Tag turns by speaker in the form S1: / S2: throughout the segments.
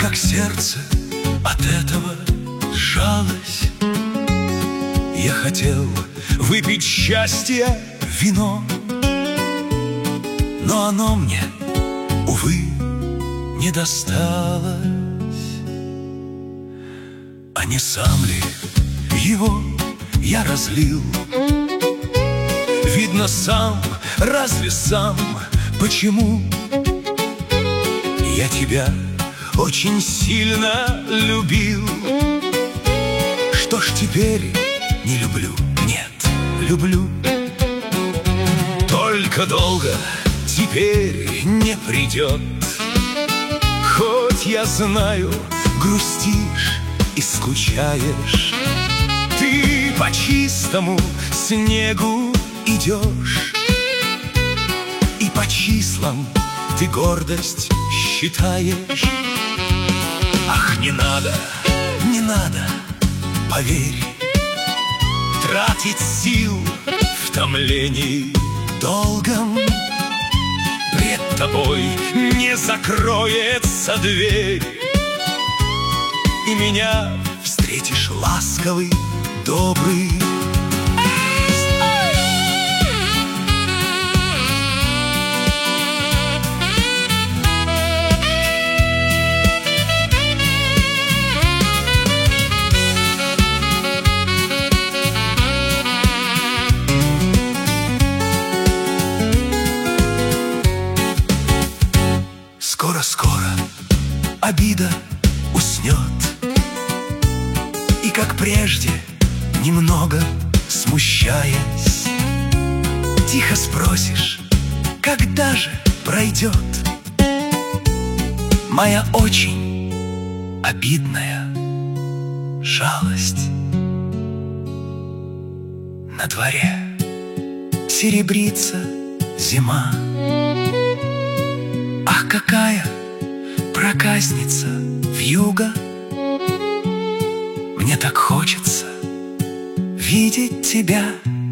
S1: как сердце от этого сжалось. Я хотел выпить счастье вино, но оно мне, увы, не досталось. А не сам ли его я разлил? Видно, сам, разве сам? Почему? Я тебя очень сильно любил. Что ж теперь не люблю? Нет, люблю. Только долго теперь не придет. Хоть я знаю, грустишь и скучаешь, ты по чистому снегу идешь, и по числам ты гордость считаешь. Ах, не надо, не надо, поверь, тратить сил в томлении долгом. Пред тобой не закроется дверь, и меня встретишь ласковый, добрый. Скоро-скоро обида уснет, и, как прежде, немного смущаясь, тихо спросишь, когда же пройдет моя очень обидная жалость. На дворе серебрится зима. Ах, какая проказница вьюга! Мне так хочется видеть тебя,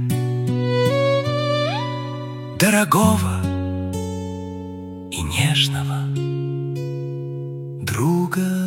S1: дорогого и нежного друга.